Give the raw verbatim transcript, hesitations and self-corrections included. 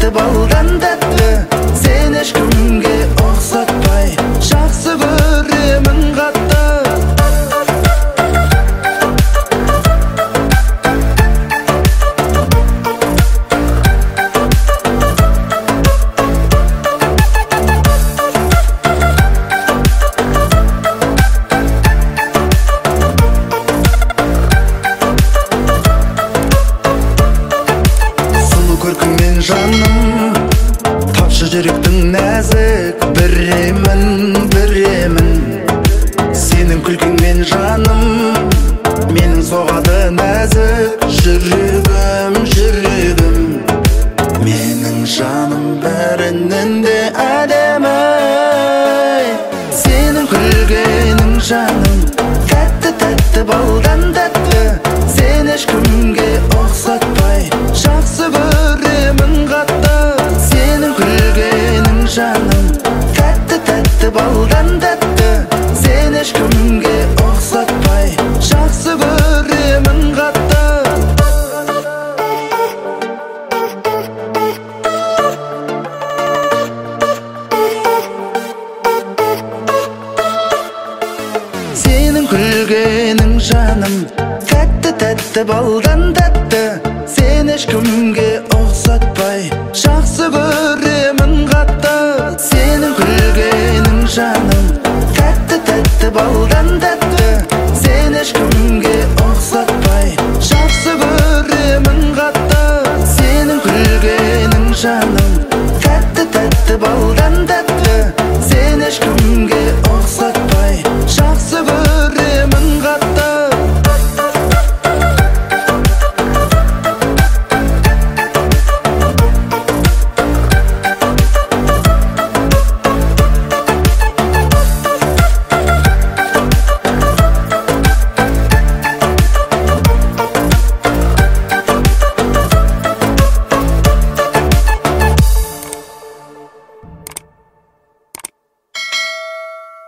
тәтті балдан тәтті, сен ешкімге ұқсатпай, жақсы көремін қатты. Көркіңмен жаным, тапшы жүректің нәзік, біремін, біремін. Сенің күлкіңмен жаным, менің соғады нәзік, жүрегім, жүрегім. Менің жаным бәрінен де әдемі. Сенің күлгенің жаным, тәтті тәтті балдан тәтті, сен ешкімге ұқсатпай, жақсы көремін қатты. Сенің күлгенің жаным, тәтті тәтті балдан тәтті, сен ешкімге ұқсатпай, жақсы көремін қатты. Сенің күлгенің жаным, тәтті тәтті балдан тәтті, сен ешкімге ұқсатпай, жақсы көремін қатты. Сенің күлгенің жаным, тәтті тәтті балдан тәтті, сен ешкімге ұқсатпай, жақсы көремін қатты. Сенің күлгенің жаным, тәтті тәтті балдан